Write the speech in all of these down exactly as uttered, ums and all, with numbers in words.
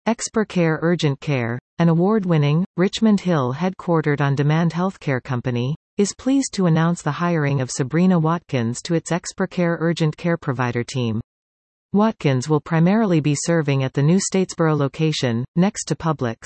ExperCare Urgent Care, an award-winning, Richmond Hill-headquartered on-demand healthcare company, is pleased to announce the hiring of Sabrina Watkins to its ExperCare Urgent Care provider team. Watkins will primarily be serving at the new Statesboro location, next to Publix.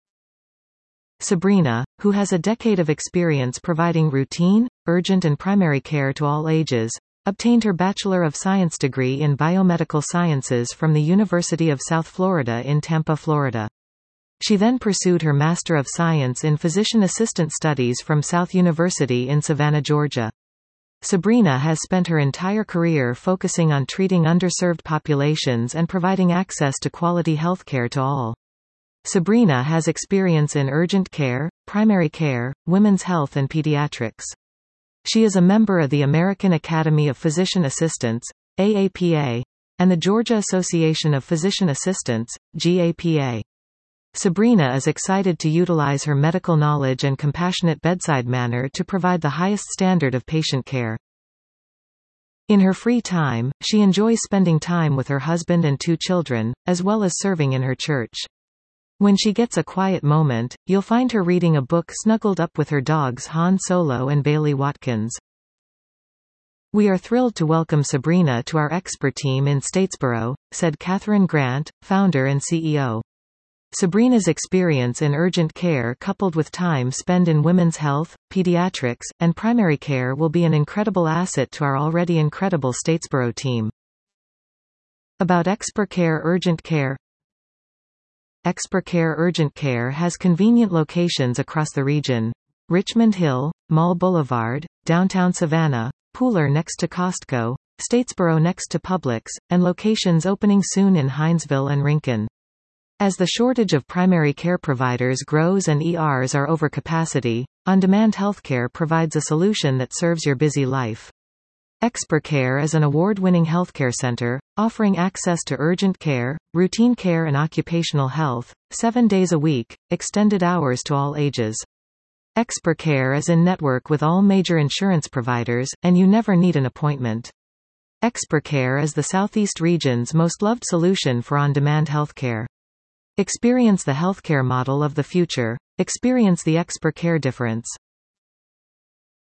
Sabrina, who has a decade of experience providing routine, urgent and primary care to all ages, obtained her Bachelor of Science degree in Biomedical Sciences from the University of South Florida in Tampa, Florida. She then pursued her Master of Science in Physician Assistant Studies from South University in Savannah, Georgia. Sabrina has spent her entire career focusing on treating underserved populations and providing access to quality healthcare to all. Sabrina has experience in urgent care, primary care, women's health and pediatrics. She is a member of the American Academy of Physician Assistants, A A P A, and the Georgia Association of Physician Assistants, G A P A. Sabrina is excited to utilize her medical knowledge and compassionate bedside manner to provide the highest standard of patient care. In her free time, she enjoys spending time with her husband and two children, as well as serving in her church. When she gets a quiet moment, you'll find her reading a book snuggled up with her dogs Han Solo and Bailey Watkins. "We are thrilled to welcome Sabrina to our expert team in Statesboro," said Catherine Grant, founder and C E O. Sabrina's experience in urgent care coupled with time spent in women's health, pediatrics, and primary care will be an incredible asset to our already incredible Statesboro team. About ExperCare Urgent Care. ExperCare Urgent Care has convenient locations across the region: Richmond Hill, Mall Boulevard, downtown Savannah, Pooler next to Costco, Statesboro next to Publix, and locations opening soon in Hinesville and Rincon. As the shortage of primary care providers grows and E Rs are over capacity, on-demand healthcare provides a solution that serves your busy life. ExperCare is an award-winning healthcare center, offering access to urgent care, routine care and occupational health, seven days a week, extended hours to all ages. ExperCare is in network with all major insurance providers, and you never need an appointment. ExperCare is the Southeast region's most loved solution for on-demand healthcare. Experience the healthcare model of the future. Experience the ExperCare difference.